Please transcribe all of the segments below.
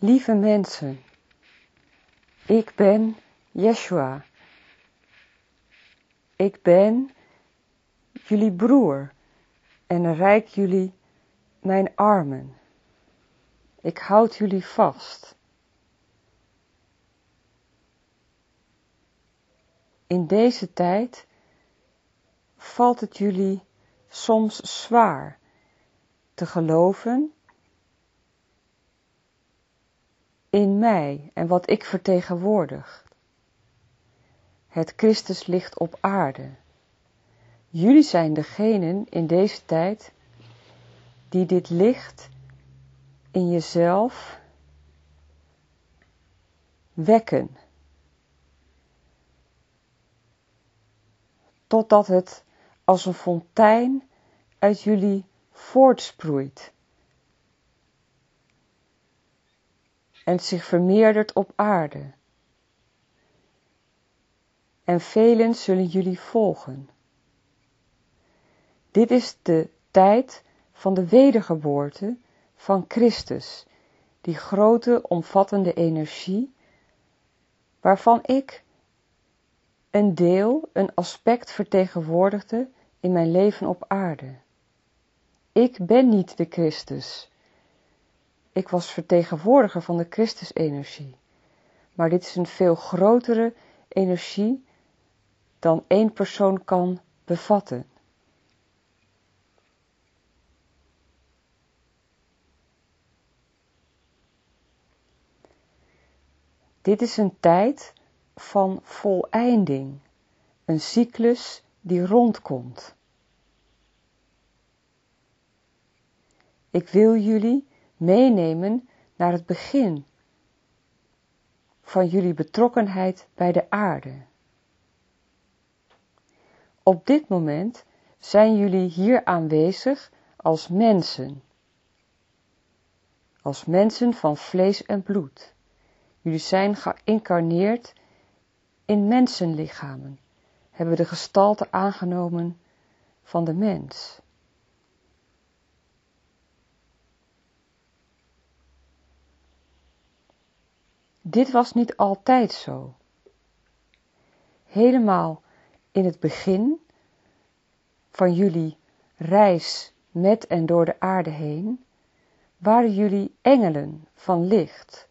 Lieve mensen, ik ben Yeshua. Ik ben jullie broer en reik jullie mijn armen. Ik houd jullie vast. In deze tijd valt het jullie soms zwaar te geloven in mij en wat ik vertegenwoordig. Het Christuslicht op aarde. Jullie zijn degenen in deze tijd die dit licht in jezelf wekken. Totdat het als een fontein uit jullie voortsproeit. En zich vermeerdert op aarde. En velen zullen jullie volgen. Dit is de tijd van de wedergeboorte van Christus, die grote, omvattende energie, waarvan ik een deel, een aspect vertegenwoordigde in mijn leven op aarde. Ik ben niet de Christus. Ik was vertegenwoordiger van de Christusenergie. Maar dit is een veel grotere energie dan één persoon kan bevatten. Dit is een tijd van voleinding, een cyclus die rondkomt. Ik wil jullie meenemen naar het begin van jullie betrokkenheid bij de aarde. Op dit moment zijn jullie hier aanwezig als mensen van vlees en bloed. Jullie zijn geïncarneerd in mensenlichamen, hebben de gestalte aangenomen van de mens. Dit was niet altijd zo. Helemaal in het begin van jullie reis met en door de aarde heen, waren jullie engelen van licht,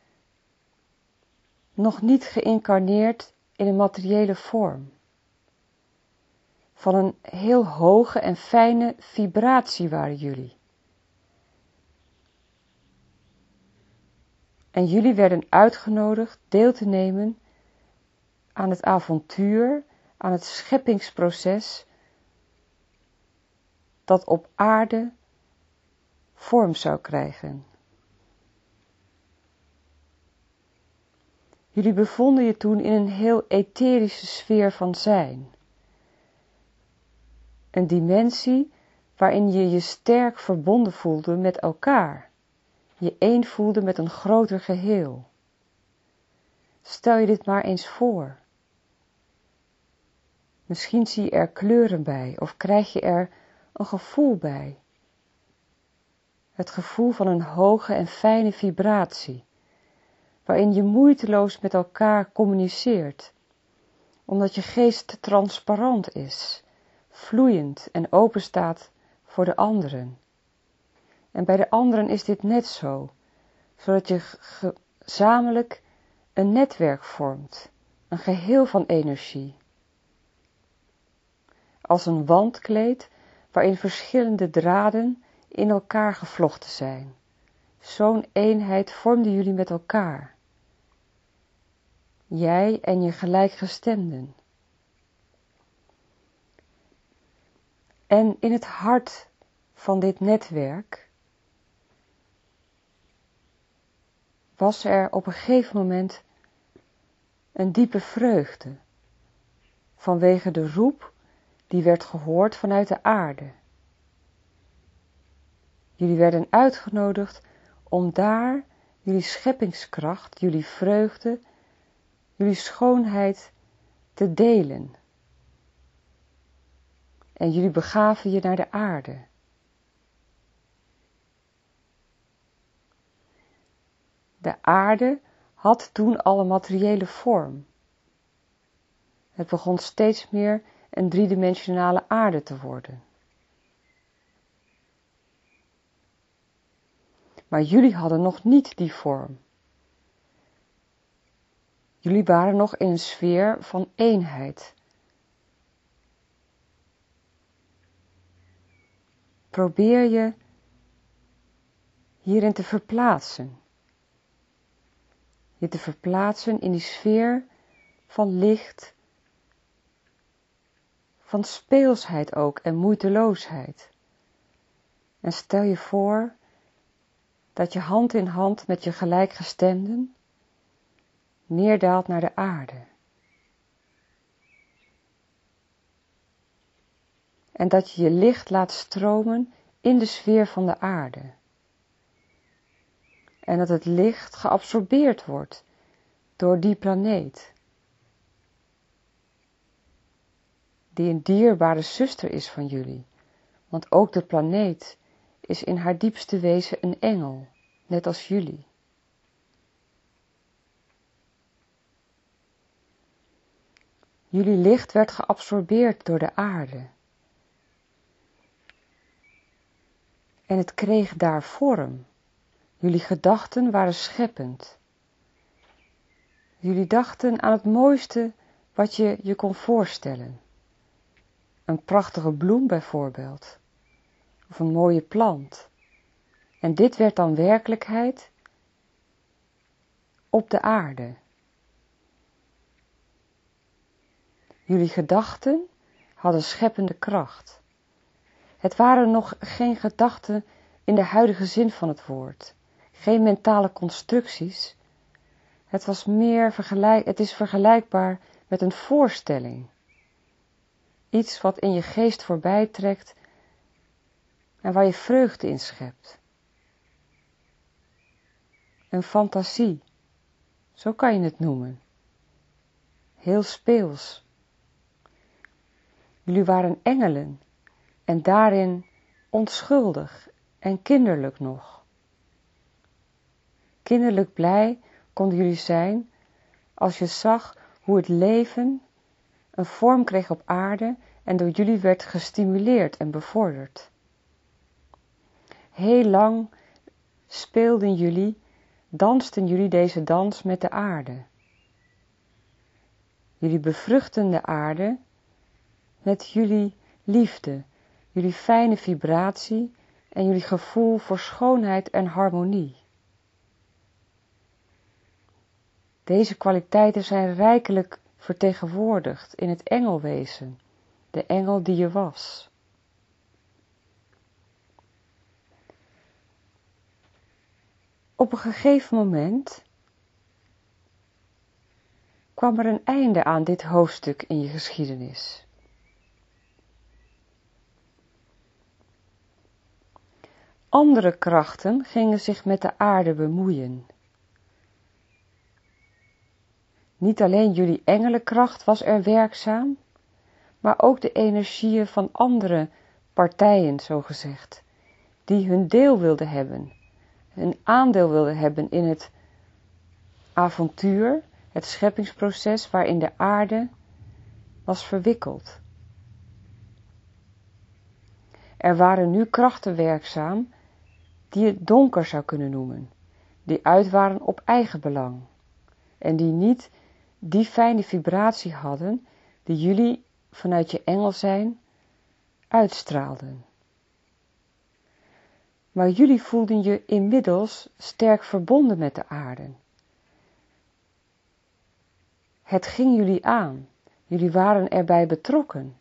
nog niet geïncarneerd in een materiële vorm. Van een heel hoge en fijne vibratie waren jullie. En jullie werden uitgenodigd deel te nemen aan het avontuur, aan het scheppingsproces dat op aarde vorm zou krijgen. Jullie bevonden je toen in een heel etherische sfeer van zijn. Een dimensie waarin je je sterk verbonden voelde met elkaar. Je één voelde met een groter geheel. Stel je dit maar eens voor. Misschien zie je er kleuren bij of krijg je er een gevoel bij. Het gevoel van een hoge en fijne vibratie, waarin je moeiteloos met elkaar communiceert, omdat je geest transparant is, vloeiend en openstaat voor de anderen. En bij de anderen is dit net zo, zodat je gezamenlijk een netwerk vormt, een geheel van energie. Als een wandkleed waarin verschillende draden in elkaar gevlochten zijn. Zo'n eenheid vormden jullie met elkaar. Jij en je gelijkgestemden. En in het hart van dit netwerk was er op een gegeven moment een diepe vreugde, vanwege de roep die werd gehoord vanuit de aarde. Jullie werden uitgenodigd om daar jullie scheppingskracht, jullie vreugde, jullie schoonheid te delen. En jullie begaven je naar de aarde. De aarde had toen al een materiële vorm. Het begon steeds meer een driedimensionale aarde te worden. Maar jullie hadden nog niet die vorm. Jullie waren nog in een sfeer van eenheid. Probeer je hierin te verplaatsen. Je te verplaatsen in die sfeer van licht, van speelsheid ook en moeiteloosheid. En stel je voor dat je hand in hand met je gelijkgestemden neerdaalt naar de aarde. En dat je je licht laat stromen in de sfeer van de aarde. En dat het licht geabsorbeerd wordt door die planeet. Die een dierbare zuster is van jullie. Want ook de planeet is in haar diepste wezen een engel, net als jullie. Jullie licht werd geabsorbeerd door de aarde. En het kreeg daar vorm. Jullie gedachten waren scheppend. Jullie dachten aan het mooiste wat je je kon voorstellen. Een prachtige bloem bijvoorbeeld. Of een mooie plant. En dit werd dan werkelijkheid op de aarde. Jullie gedachten hadden scheppende kracht. Het waren nog geen gedachten in de huidige zin van het woord. Geen mentale constructies. Het is vergelijkbaar met een voorstelling. Iets wat in je geest voorbij trekt en waar je vreugde in schept. Een fantasie, zo kan je het noemen. Heel speels. Jullie waren engelen en daarin onschuldig en kinderlijk nog. Kinderlijk blij konden jullie zijn als je zag hoe het leven een vorm kreeg op aarde en door jullie werd gestimuleerd en bevorderd. Heel lang dansten jullie deze dans met de aarde. Jullie bevruchten de aarde met jullie liefde, jullie fijne vibratie en jullie gevoel voor schoonheid en harmonie. Deze kwaliteiten zijn rijkelijk vertegenwoordigd in het engelwezen, de engel die je was. Op een gegeven moment kwam er een einde aan dit hoofdstuk in je geschiedenis. Andere krachten gingen zich met de aarde bemoeien. Niet alleen jullie engelenkracht was er werkzaam, maar ook de energieën van andere partijen, zogezegd, die hun deel wilden hebben, hun aandeel wilden hebben in het avontuur, het scheppingsproces waarin de aarde was verwikkeld. Er waren nu krachten werkzaam die je donker zou kunnen noemen, die uit waren op eigen belang en die niet die fijne vibratie hadden die jullie vanuit je engel zijn uitstraalden. Maar jullie voelden je inmiddels sterk verbonden met de aarde. Het ging jullie aan, jullie waren erbij betrokken.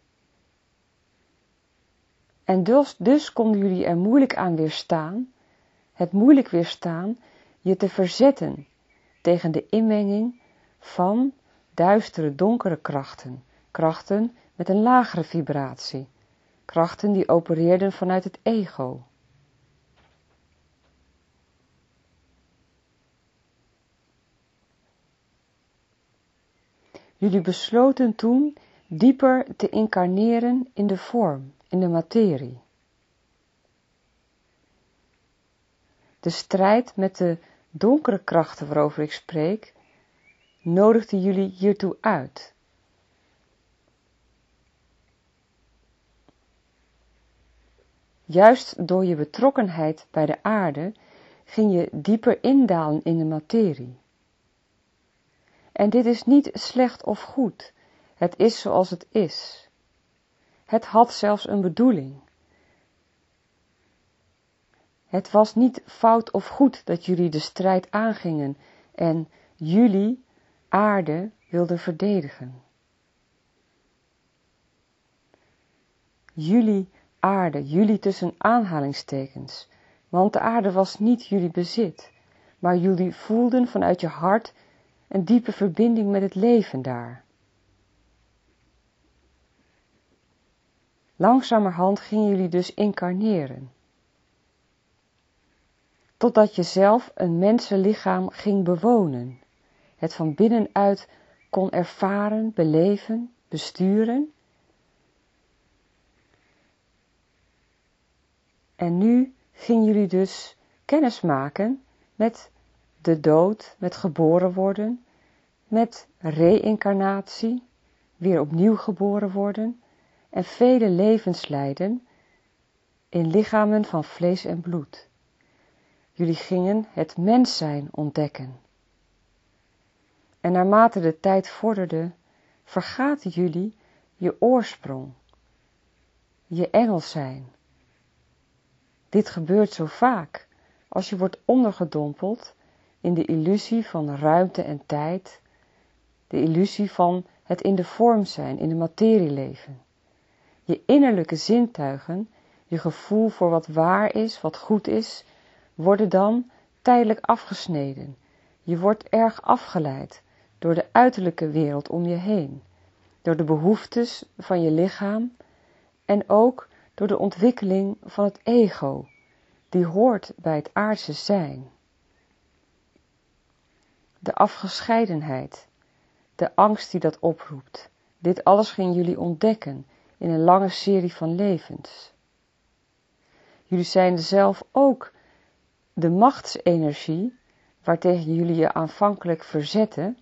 En dus konden jullie er moeilijk aan weerstaan, het moeilijk weerstaan je te verzetten tegen de inmenging van duistere, donkere krachten, krachten met een lagere vibratie, krachten die opereerden vanuit het ego. Jullie besloten toen dieper te incarneren in de vorm, in de materie. De strijd met de donkere krachten waarover ik spreek, nodigden jullie hiertoe uit. Juist door je betrokkenheid bij de aarde ging je dieper indalen in de materie. En dit is niet slecht of goed, het is zoals het is. Het had zelfs een bedoeling. Het was niet fout of goed dat jullie de strijd aangingen en jullie, aarde, wilden verdedigen. Jullie, aarde, jullie tussen aanhalingstekens, want de aarde was niet jullie bezit, maar jullie voelden vanuit je hart een diepe verbinding met het leven daar. Langzamerhand gingen jullie dus incarneren, totdat je zelf een mensenlichaam ging bewonen, het van binnenuit kon ervaren, beleven, besturen. En nu gingen jullie dus kennis maken met de dood, met geboren worden, met reïncarnatie, weer opnieuw geboren worden en vele levens leiden in lichamen van vlees en bloed. Jullie gingen het mens zijn ontdekken. En naarmate de tijd vorderde, vergaten jullie je oorsprong, je engel zijn. Dit gebeurt zo vaak als je wordt ondergedompeld in de illusie van ruimte en tijd, de illusie van het in de vorm zijn, in de materie leven. Je innerlijke zintuigen, je gevoel voor wat waar is, wat goed is, worden dan tijdelijk afgesneden. Je wordt erg afgeleid door de uiterlijke wereld om je heen, door de behoeftes van je lichaam en ook door de ontwikkeling van het ego, die hoort bij het aardse zijn. De afgescheidenheid, de angst die dat oproept, dit alles gingen jullie ontdekken in een lange serie van levens. Jullie zijn zelf ook de machtsenergie, waartegen jullie je aanvankelijk verzetten,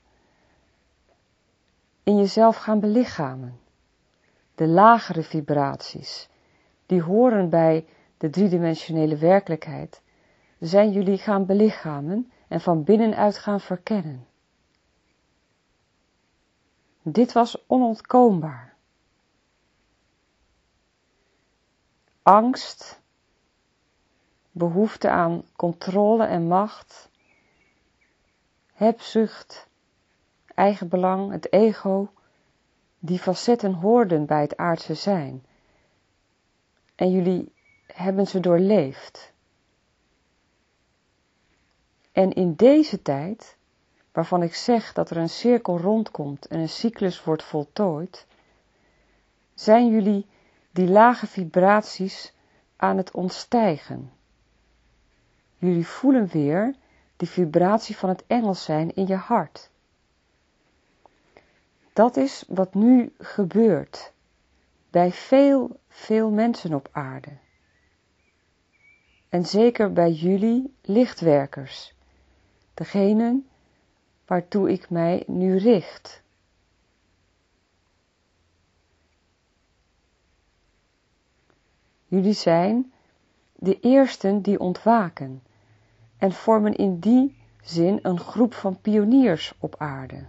in jezelf gaan belichamen. De lagere vibraties, die horen bij de driedimensionele werkelijkheid, zijn jullie gaan belichamen en van binnenuit gaan verkennen. Dit was onontkoombaar. Angst, behoefte aan controle en macht, hebzucht, eigenbelang, het ego, die facetten hoorden bij het aardse zijn. En jullie hebben ze doorleefd. En in deze tijd, waarvan ik zeg dat er een cirkel rondkomt en een cyclus wordt voltooid, zijn jullie die lage vibraties aan het ontstijgen. Jullie voelen weer die vibratie van het engelszijn in je hart. Dat is wat nu gebeurt bij veel mensen op aarde. En zeker bij jullie lichtwerkers, degenen waartoe ik mij nu richt. Jullie zijn de eersten die ontwaken en vormen in die zin een groep van pioniers op aarde.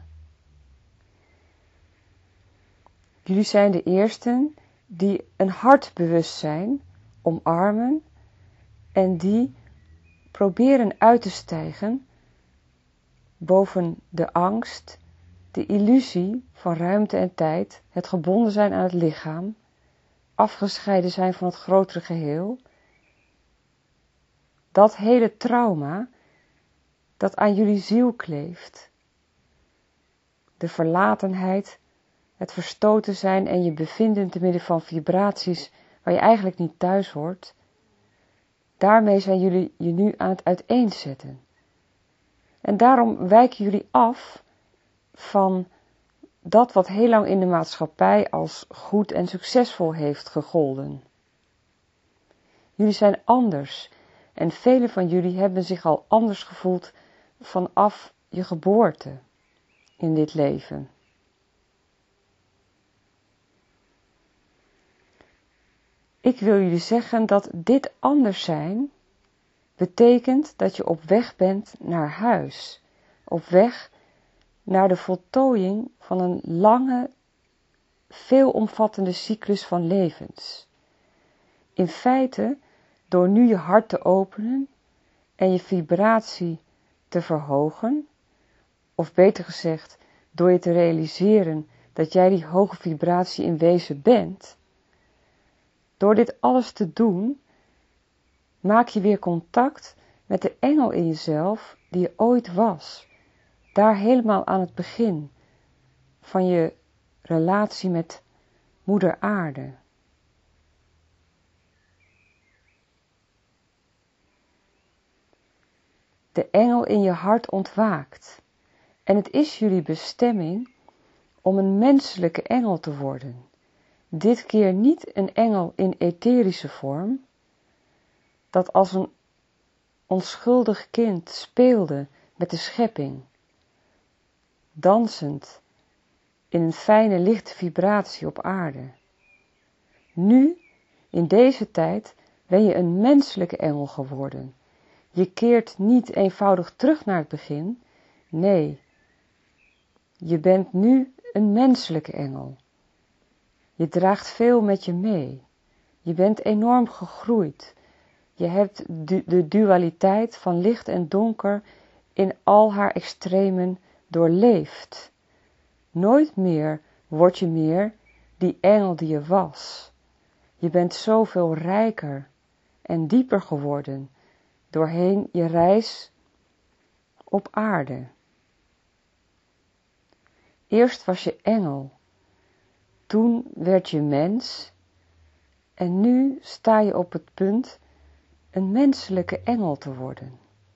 Jullie zijn de eersten die een hartbewustzijn omarmen en die proberen uit te stijgen boven de angst, de illusie van ruimte en tijd, het gebonden zijn aan het lichaam, afgescheiden zijn van het grotere geheel. Dat hele trauma dat aan jullie ziel kleeft, de verlatenheid, het verstoten zijn en je bevinden te midden van vibraties waar je eigenlijk niet thuis hoort, daarmee zijn jullie je nu aan het uiteenzetten. En daarom wijken jullie af van dat wat heel lang in de maatschappij als goed en succesvol heeft gegolden. Jullie zijn anders en velen van jullie hebben zich al anders gevoeld vanaf je geboorte in dit leven. Ik wil jullie zeggen dat dit anders zijn betekent dat je op weg bent naar huis, op weg naar de voltooiing van een lange, veelomvattende cyclus van levens. In feite, door nu je hart te openen en je vibratie te verhogen, of beter gezegd, door je te realiseren dat jij die hoge vibratie in wezen bent, door dit alles te doen, maak je weer contact met de engel in jezelf die je ooit was. Daar helemaal aan het begin van je relatie met Moeder Aarde. De engel in je hart ontwaakt. En het is jullie bestemming om een menselijke engel te worden. Dit keer niet een engel in etherische vorm, dat als een onschuldig kind speelde met de schepping, dansend in een fijne lichte vibratie op aarde. Nu, in deze tijd, ben je een menselijke engel geworden. Je keert niet eenvoudig terug naar het begin, nee, je bent nu een menselijke engel. Je draagt veel met je mee. Je bent enorm gegroeid. Je hebt de dualiteit van licht en donker in al haar extremen doorleefd. Nooit meer word je meer die engel die je was. Je bent zoveel rijker en dieper geworden doorheen je reis op aarde. Eerst was je engel, toen werd je mens en nu sta je op het punt een menselijke engel te worden.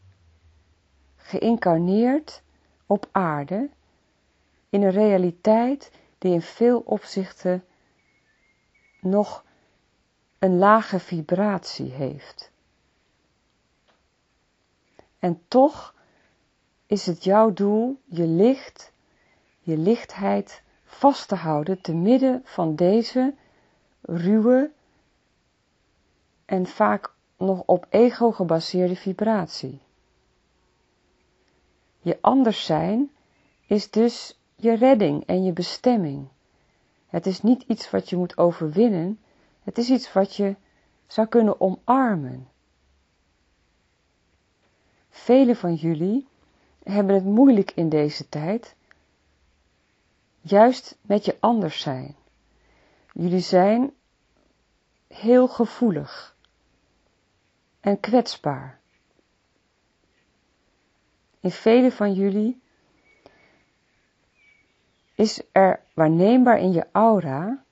Geïncarneerd op aarde in een realiteit die in veel opzichten nog een lage vibratie heeft. En toch is het jouw doel je licht, je lichtheid vast te houden te midden van deze ruwe en vaak nog op ego gebaseerde vibratie. Je anders zijn is dus je redding en je bestemming. Het is niet iets wat je moet overwinnen, het is iets wat je zou kunnen omarmen. Velen van jullie hebben het moeilijk in deze tijd, juist met je anders zijn. Jullie zijn heel gevoelig en kwetsbaar. In velen van jullie is er waarneembaar in je aura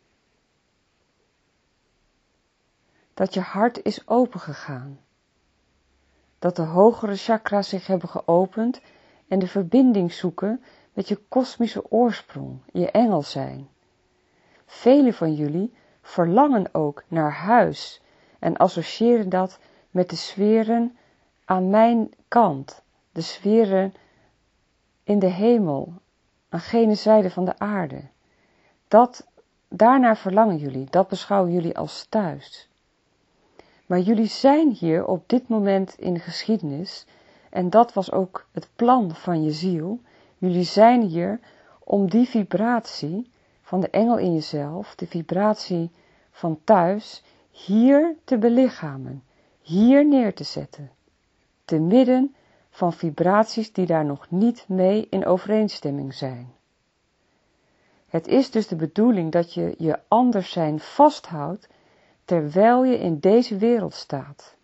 dat je hart is opengegaan. Dat de hogere chakra's zich hebben geopend en de verbinding zoeken met je kosmische oorsprong, je engel zijn. Velen van jullie verlangen ook naar huis en associëren dat met de sferen aan mijn kant, de sferen in de hemel, aan gene zijde van de aarde. Daarnaar verlangen jullie, dat beschouwen jullie als thuis. Maar jullie zijn hier op dit moment in de geschiedenis, en dat was ook het plan van je ziel, jullie zijn hier om die vibratie van de engel in jezelf, de vibratie van thuis, hier te belichamen, hier neer te zetten, te midden van vibraties die daar nog niet mee in overeenstemming zijn. Het is dus de bedoeling dat je je anders zijn vasthoudt, terwijl je in deze wereld staat.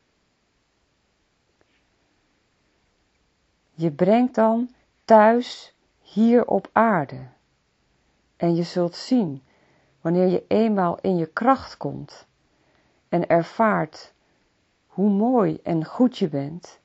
Je brengt dan thuis hier op aarde. En je zult zien, wanneer je eenmaal in je kracht komt en ervaart hoe mooi en goed je bent,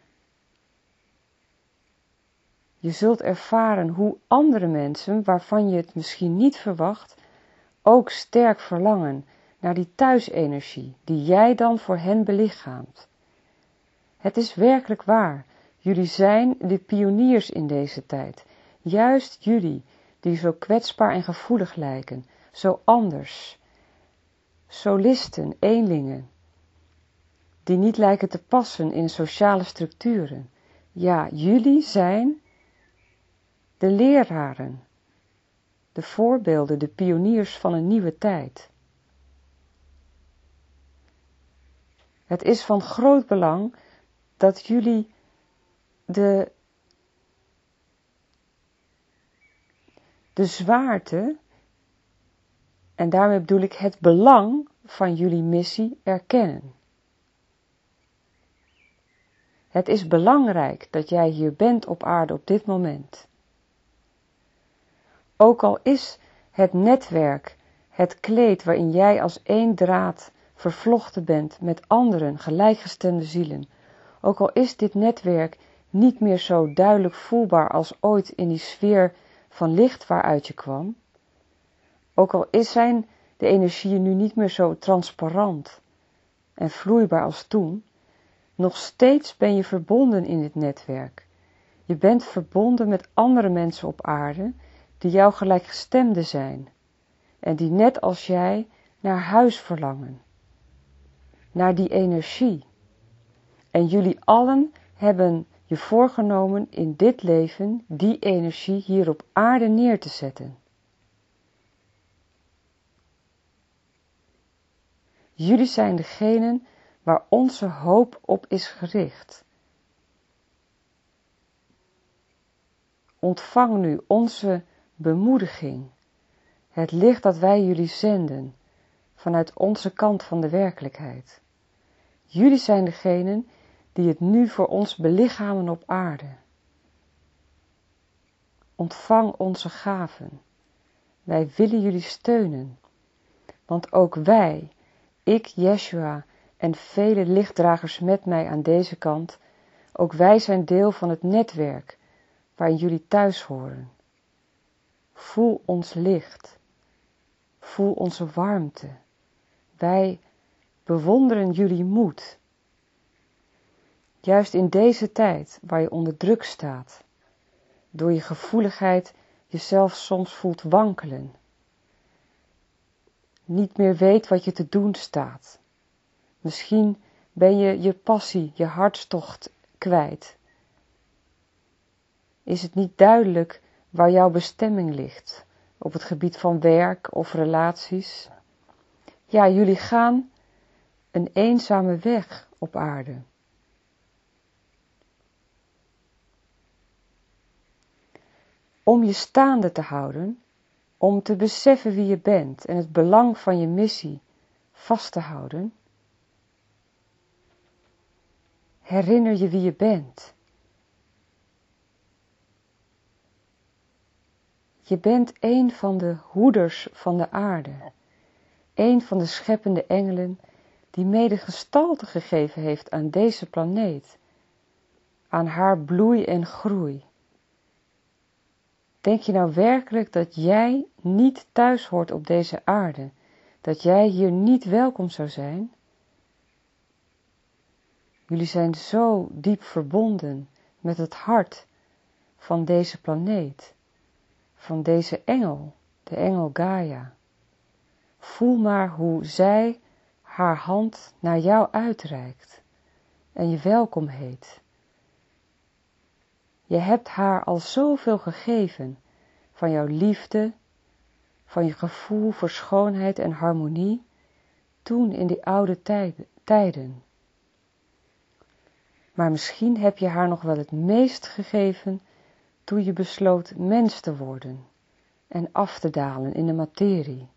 je zult ervaren hoe andere mensen, waarvan je het misschien niet verwacht, ook sterk verlangen naar die thuisenergie, die jij dan voor hen belichaamt. Het is werkelijk waar, Jullie zijn de pioniers in deze tijd. Juist jullie, die zo kwetsbaar en gevoelig lijken, zo anders. Solisten, eenlingen, die niet lijken te passen in sociale structuren. Ja, jullie zijn de leraren, de voorbeelden, de pioniers van een nieuwe tijd. Het is van groot belang dat jullie de zwaarte, en daarmee bedoel ik het belang van jullie missie, erkennen. Het is belangrijk dat jij hier bent op aarde op dit moment. Ook al is het netwerk, het kleed waarin jij als één draad vervlochten bent met anderen, gelijkgestemde zielen, ook al is dit netwerk niet meer zo duidelijk voelbaar als ooit in die sfeer van licht waaruit je kwam, ook al zijn de energieën nu niet meer zo transparant en vloeibaar als toen, nog steeds ben je verbonden in dit netwerk. Je bent verbonden met andere mensen op aarde die jou gelijkgestemden zijn en die net als jij naar huis verlangen, naar die energie. En jullie allen hebben je voorgenomen in dit leven die energie hier op aarde neer te zetten. Jullie zijn degenen waar onze hoop op is gericht. Ontvang nu onze bemoediging, het licht dat wij jullie zenden, vanuit onze kant van de werkelijkheid. Jullie zijn degenen die het nu voor ons belichamen op aarde. Ontvang onze gaven. Wij willen jullie steunen, want ook wij, ik, Yeshua en vele lichtdragers met mij aan deze kant, ook wij zijn deel van het netwerk waarin jullie thuis horen. Voel ons licht. Voel onze warmte. Wij bewonderen jullie moed. Juist in deze tijd waar je onder druk staat, door je gevoeligheid jezelf soms voelt wankelen, niet meer weet wat je te doen staat. Misschien ben je je passie, je hartstocht kwijt. Is het niet duidelijk waar jouw bestemming ligt, op het gebied van werk of relaties? Ja, jullie gaan een eenzame weg op aarde. Om je staande te houden, om te beseffen wie je bent en het belang van je missie vast te houden, herinner je wie je bent. Je bent een van de hoeders van de aarde, een van de scheppende engelen die mede gestalte gegeven heeft aan deze planeet, aan haar bloei en groei. Denk je nou werkelijk dat jij niet thuis hoort op deze aarde, dat jij hier niet welkom zou zijn? Jullie zijn zo diep verbonden met het hart van deze planeet, van deze engel, de engel Gaia. Voel maar hoe zij haar hand naar jou uitreikt en je welkom heet. Je hebt haar al zoveel gegeven van jouw liefde, van je gevoel voor schoonheid en harmonie, toen in die oude tijden. Maar misschien heb je haar nog wel het meest gegeven toen je besloot mens te worden en af te dalen in de materie.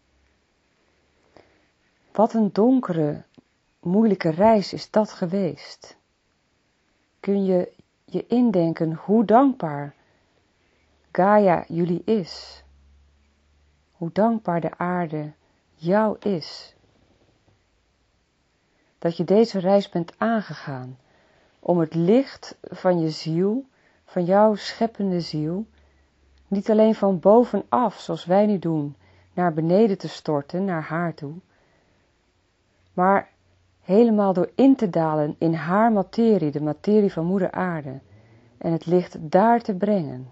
Wat een donkere, moeilijke reis is dat geweest. Kun je je indenken hoe dankbaar Gaia jullie is, hoe dankbaar de aarde jou is, dat je deze reis bent aangegaan om het licht van je ziel, van jouw scheppende ziel, niet alleen van bovenaf, zoals wij nu doen, naar beneden te storten, naar haar toe, maar helemaal door in te dalen in haar materie, de materie van Moeder Aarde, en het licht daar te brengen.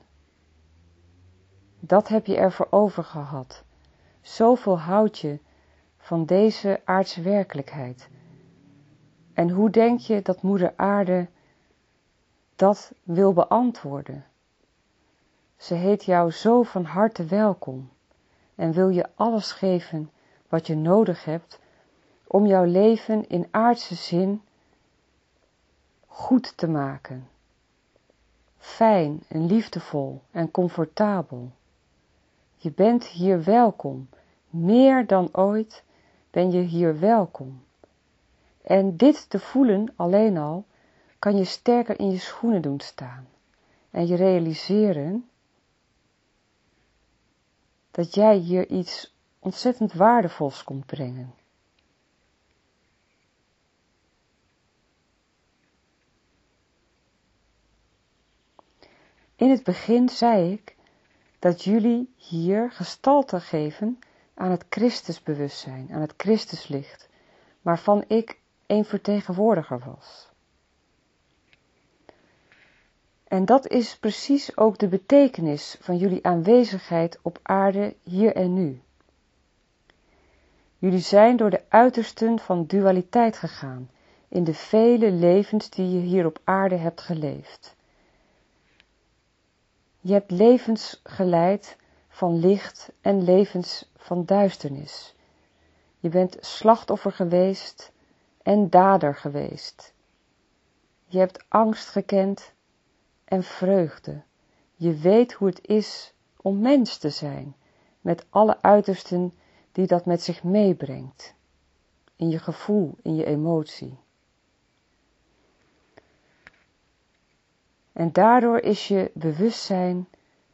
Dat heb je ervoor over gehad. Zoveel houd je van deze aardse werkelijkheid. En hoe denk je dat Moeder Aarde dat wil beantwoorden? Ze heet jou zo van harte welkom en wil je alles geven wat je nodig hebt om jouw leven in aardse zin goed te maken. Fijn en liefdevol en comfortabel. Je bent hier welkom. Meer dan ooit ben je hier welkom. En dit te voelen alleen al kan je sterker in je schoenen doen staan. En je realiseren dat jij hier iets ontzettend waardevols komt brengen. In het begin zei ik dat jullie hier gestalte geven aan het Christusbewustzijn, aan het Christuslicht, waarvan ik een vertegenwoordiger was. En dat is precies ook de betekenis van jullie aanwezigheid op aarde hier en nu. Jullie zijn door de uitersten van dualiteit gegaan, in de vele levens die je hier op aarde hebt geleefd. Je hebt levens geleid van licht en levens van duisternis. Je bent slachtoffer geweest en dader geweest. Je hebt angst gekend en vreugde. Je weet hoe het is om mens te zijn, met alle uitersten die dat met zich meebrengt. In je gevoel, in je emotie. En daardoor is je bewustzijn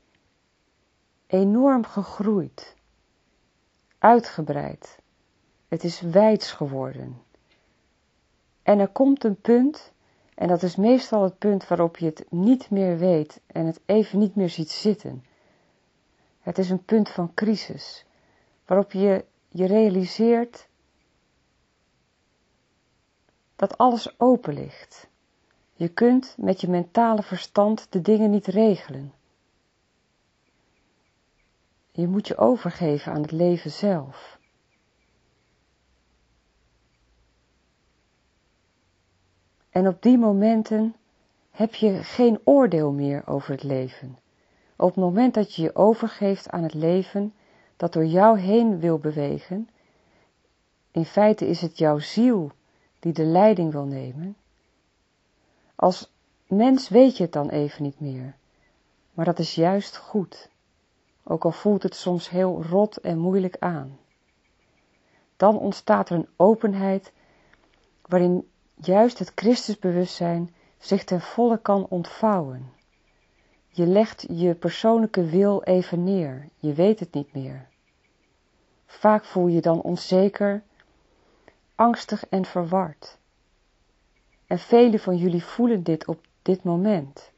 enorm gegroeid, uitgebreid. Het is wijds geworden. En er komt een punt, en dat is meestal het punt waarop je het niet meer weet en het even niet meer ziet zitten. Het is een punt van crisis, waarop je realiseert dat alles open ligt. Je kunt met je mentale verstand de dingen niet regelen. Je moet je overgeven aan het leven zelf. En op die momenten heb je geen oordeel meer over het leven. Op het moment dat je je overgeeft aan het leven dat door jou heen wil bewegen, in feite is het jouw ziel die de leiding wil nemen. Als mens weet je het dan even niet meer, maar dat is juist goed, ook al voelt het soms heel rot en moeilijk aan. Dan ontstaat er een openheid waarin juist het Christusbewustzijn zich ten volle kan ontvouwen. Je legt je persoonlijke wil even neer, je weet het niet meer. Vaak voel je dan onzeker, angstig en verward. En velen van jullie voelen dit op dit moment.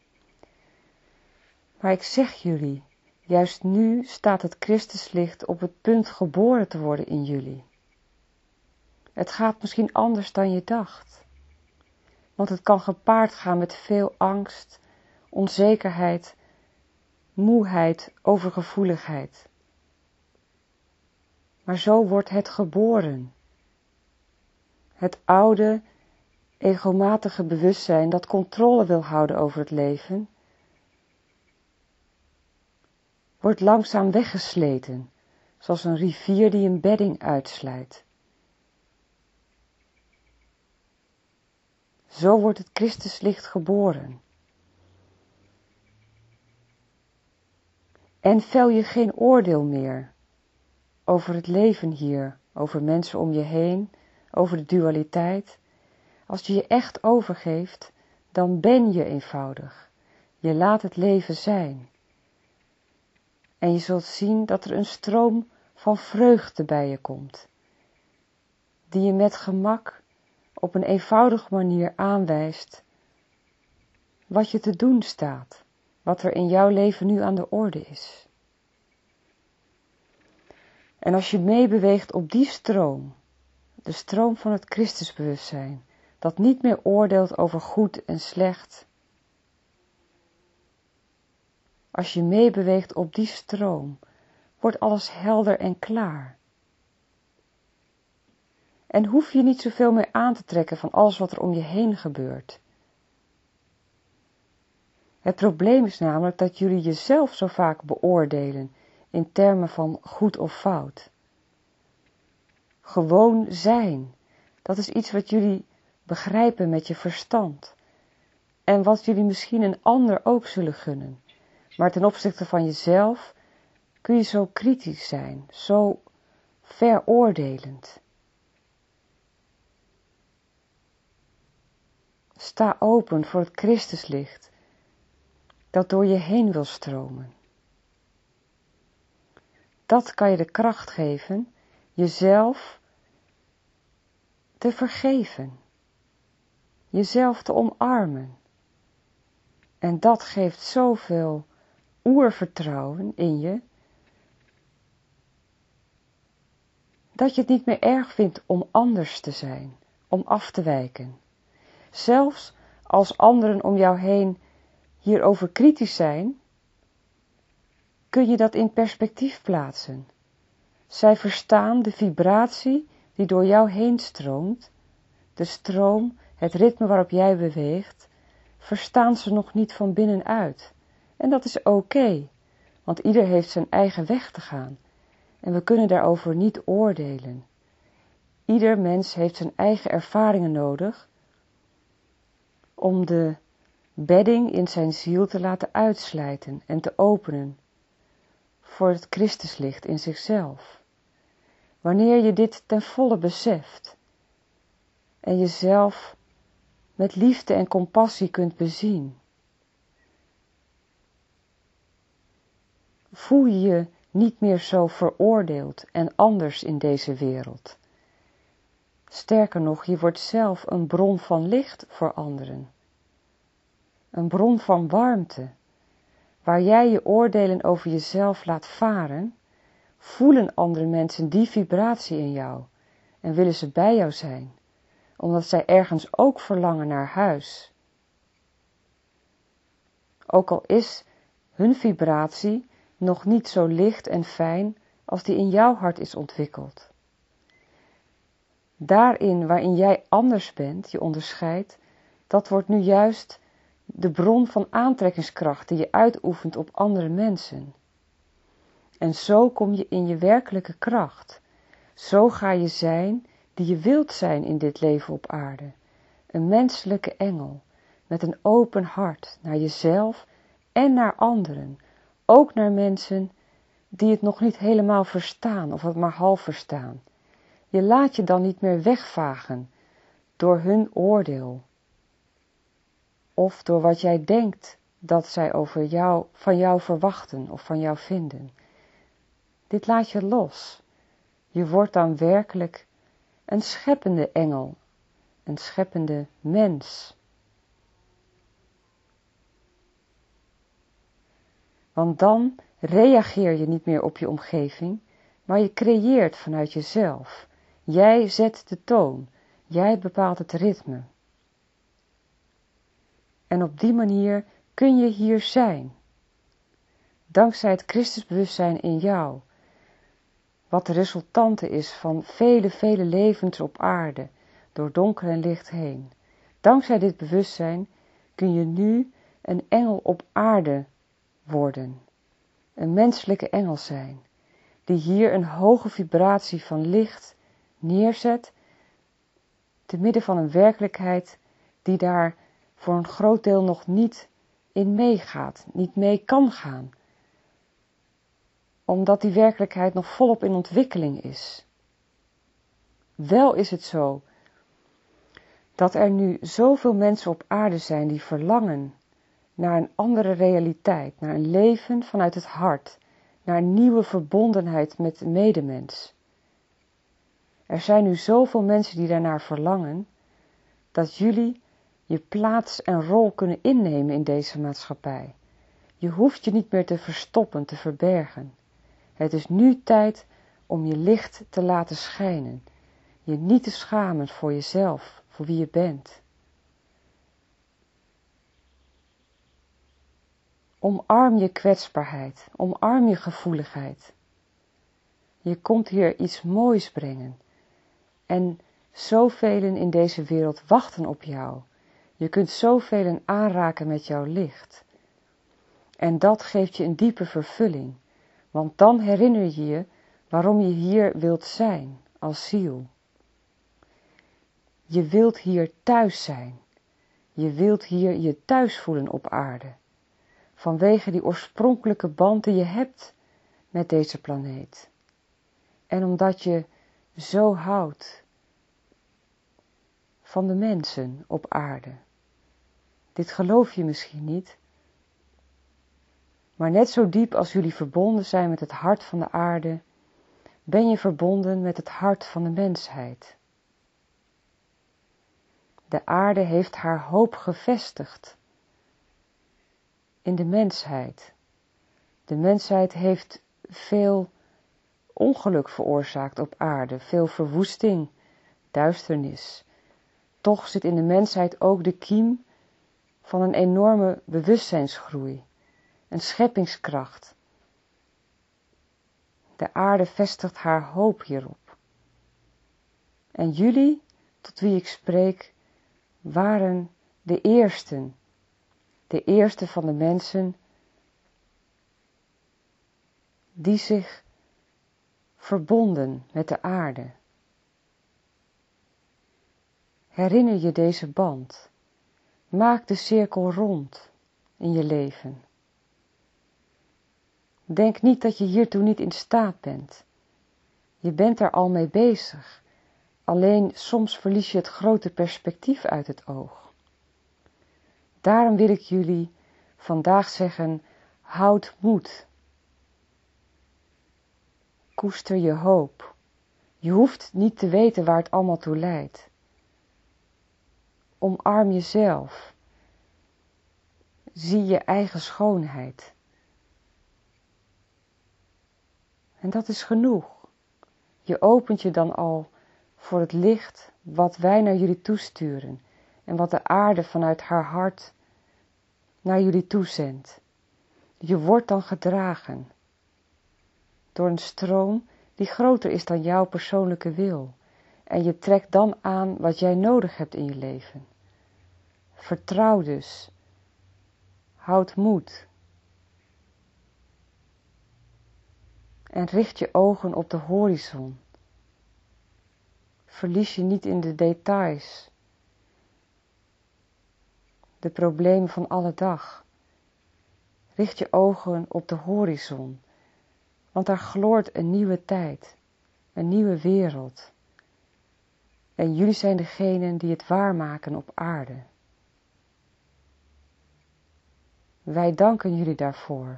Maar ik zeg jullie, juist nu staat het Christuslicht op het punt geboren te worden in jullie. Het gaat misschien anders dan je dacht. Want het kan gepaard gaan met veel angst, onzekerheid, moeheid, overgevoeligheid. Maar zo wordt het geboren. Het oude, egomatige bewustzijn dat controle wil houden over het leven, wordt langzaam weggesleten, zoals een rivier die een bedding uitslijt. Zo wordt het Christuslicht geboren. En vel je geen oordeel meer over het leven hier, over mensen om je heen, over de dualiteit. Als je je echt overgeeft, dan ben je eenvoudig. Je laat het leven zijn. En je zult zien dat er een stroom van vreugde bij je komt, die je met gemak op een eenvoudige manier aanwijst wat je te doen staat, wat er in jouw leven nu aan de orde is. En als je meebeweegt op die stroom, de stroom van het Christusbewustzijn, dat niet meer oordeelt over goed en slecht. Als je meebeweegt op die stroom, wordt alles helder en klaar. En hoef je niet zoveel meer aan te trekken van alles wat er om je heen gebeurt. Het probleem is namelijk dat jullie jezelf zo vaak beoordelen in termen van goed of fout. Gewoon zijn, dat is iets wat jullie begrijpen met je verstand. En wat jullie misschien een ander ook zullen gunnen. Maar ten opzichte van jezelf kun je zo kritisch zijn, zo veroordelend. Sta open voor het Christuslicht dat door je heen wil stromen. Dat kan je de kracht geven jezelf te vergeven, jezelf te omarmen. En dat geeft zoveel oervertrouwen in je, dat je het niet meer erg vindt om anders te zijn, om af te wijken. Zelfs als anderen om jou heen hierover kritisch zijn, kun je dat in perspectief plaatsen. Zij verstaan de vibratie die door jou heen stroomt, de stroom, het ritme waarop jij beweegt, verstaan ze nog niet van binnenuit. En dat is oké, want ieder heeft zijn eigen weg te gaan. En we kunnen daarover niet oordelen. Ieder mens heeft zijn eigen ervaringen nodig om de bedding in zijn ziel te laten uitslijten en te openen voor het Christuslicht in zichzelf. Wanneer je dit ten volle beseft en jezelf met liefde en compassie kunt bezien, voel je je niet meer zo veroordeeld en anders in deze wereld. Sterker nog, je wordt zelf een bron van licht voor anderen. Een bron van warmte. Waar jij je oordelen over jezelf laat varen, voelen andere mensen die vibratie in jou en willen ze bij jou zijn, omdat zij ergens ook verlangen naar huis. Ook al is hun vibratie nog niet zo licht en fijn als die in jouw hart is ontwikkeld. Daarin waarin jij anders bent, je onderscheidt, dat wordt nu juist de bron van aantrekkingskracht die je uitoefent op andere mensen. En zo kom je in je werkelijke kracht. Zo ga je zijn die je wilt zijn in dit leven op aarde. Een menselijke engel, met een open hart naar jezelf en naar anderen. Ook naar mensen die het nog niet helemaal verstaan of het maar half verstaan. Je laat je dan niet meer wegvagen door hun oordeel. Of door wat jij denkt dat zij over jou, van jou verwachten of van jou vinden. Dit laat je los. Je wordt dan werkelijk een scheppende engel, een scheppende mens. Want dan reageer je niet meer op je omgeving, maar je creëert vanuit jezelf. Jij zet de toon, jij bepaalt het ritme. En op die manier kun je hier zijn. Dankzij het Christusbewustzijn in jou, wat de resultante is van vele levens op aarde, door donker en licht heen. Dankzij dit bewustzijn kun je nu een engel op aarde worden, een menselijke engel zijn, die hier een hoge vibratie van licht neerzet, te midden van een werkelijkheid die daar voor een groot deel nog niet in meegaat, niet mee kan gaan, omdat die werkelijkheid nog volop in ontwikkeling is. Wel is het zo dat er nu zoveel mensen op aarde zijn die verlangen naar een andere realiteit, naar een leven vanuit het hart, naar een nieuwe verbondenheid met de medemens. Er zijn nu zoveel mensen die daarnaar verlangen, dat jullie je plaats en rol kunnen innemen in deze maatschappij. Je hoeft je niet meer te verstoppen, te verbergen. Het is nu tijd om je licht te laten schijnen. Je niet te schamen voor jezelf, voor wie je bent. Omarm je kwetsbaarheid, omarm je gevoeligheid. Je komt hier iets moois brengen. En zoveel in deze wereld wachten op jou. Je kunt zoveel aanraken met jouw licht. En dat geeft je een diepe vervulling. Want dan herinner je je waarom je hier wilt zijn, als ziel. Je wilt hier thuis zijn. Je wilt hier je thuis voelen op aarde. Vanwege die oorspronkelijke band die je hebt met deze planeet. En omdat je zo houdt van de mensen op aarde. Dit geloof je misschien niet. Maar net zo diep als jullie verbonden zijn met het hart van de aarde, ben je verbonden met het hart van de mensheid. De aarde heeft haar hoop gevestigd in de mensheid. De mensheid heeft veel ongeluk veroorzaakt op aarde, veel verwoesting, duisternis. Toch zit in de mensheid ook de kiem van een enorme bewustzijnsgroei, een scheppingskracht. De aarde vestigt haar hoop hierop. En jullie, tot wie ik spreek, waren de eerste van de mensen die zich verbonden met de aarde. Herinner je deze band. Maak de cirkel rond in je leven. Denk niet dat je hiertoe niet in staat bent. Je bent er al mee bezig. Alleen soms verlies je het grote perspectief uit het oog. Daarom wil ik jullie vandaag zeggen, houd moed. Koester je hoop. Je hoeft niet te weten waar het allemaal toe leidt. Omarm jezelf. Zie je eigen schoonheid. En dat is genoeg. Je opent je dan al voor het licht wat wij naar jullie toesturen en wat de aarde vanuit haar hart naar jullie toezendt. Je wordt dan gedragen door een stroom die groter is dan jouw persoonlijke wil en je trekt dan aan wat jij nodig hebt in je leven. Vertrouw dus. Houd moed. En richt je ogen op de horizon. Verlies je niet in de details. De problemen van alle dag. Richt je ogen op de horizon. Want daar gloort een nieuwe tijd. Een nieuwe wereld. En jullie zijn degenen die het waarmaken op aarde. Wij danken jullie daarvoor.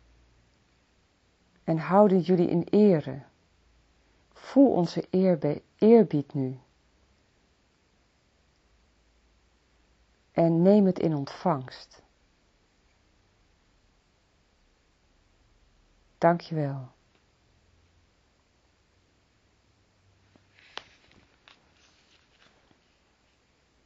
En houden jullie in ere. Voel onze eerbied nu. En neem het in ontvangst. Dank je wel.